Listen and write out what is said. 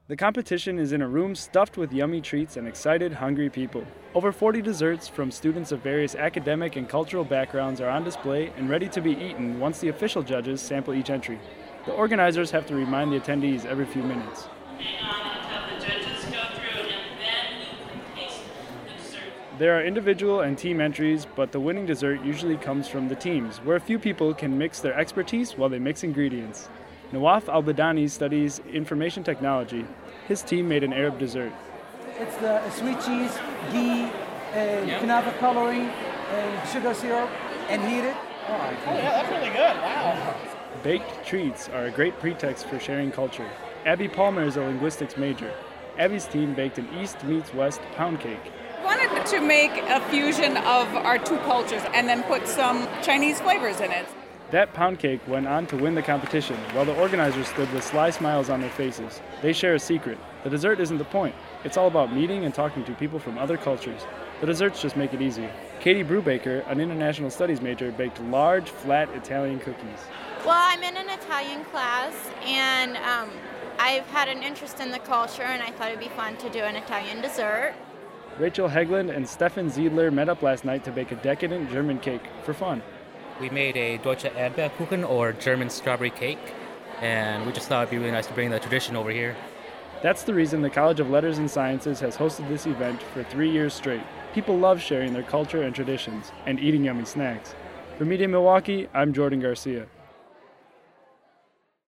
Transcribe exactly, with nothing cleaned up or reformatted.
The competition is in a room stuffed with yummy treats and excited, hungry people. Over forty desserts from students of various academic and cultural backgrounds are on display and ready to be eaten once the official judges sample each entry. The organizers have to remind the attendees every few minutes. Hang on until the judges go through and then you can taste the dessert. There are individual and team entries, but the winning dessert usually comes from the teams, where a few people can mix their expertise while they mix ingredients. Nawaf Al-Badani studies information technology. His team made an Arab dessert. It's the sweet cheese, ghee, and Yep. kunafa coloring, and sugar syrup, and heated. Oh yeah, that's really good. Wow. Baked treats are a great pretext for sharing culture. Abby Palmer is a linguistics major. Abby's team baked an East meets West pound cake. Wanted to make a fusion of our two cultures and then put some Chinese flavors in it. That pound cake went on to win the competition, while the organizers stood with sly smiles on their faces. They share a secret. The dessert isn't the point. It's all about meeting and talking to people from other cultures. The desserts just make it easier. Katie Brubaker, an international studies major, baked large, flat Italian cookies. Well, I'm in an Italian class, and um, I've had an interest in the culture, and I thought it'd be fun to do an Italian dessert. Rachel Hegland and Stefan Ziedler met up last night to bake a decadent German cake for fun. We made a Deutsche Erdbeerkuchen, or German strawberry cake, and we just thought it'd be really nice to bring the tradition over here. That's the reason the College of Letters and Sciences has hosted this event for three years straight. People love sharing their culture and traditions, and eating yummy snacks. For Media Milwaukee, I'm Jordan Garcia.